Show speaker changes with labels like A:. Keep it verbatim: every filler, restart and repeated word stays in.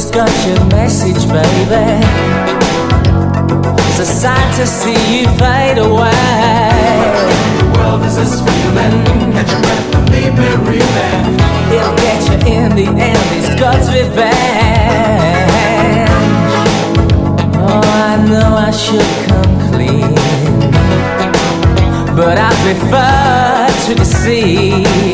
A: just got your message, baby. It's a sight to see you fade away.
B: The world is this feeling. Catch your breath and leave me reeling.
A: It'll get you in the end, it's God's revenge. Oh, I know I should come clean, but I prefer to deceive.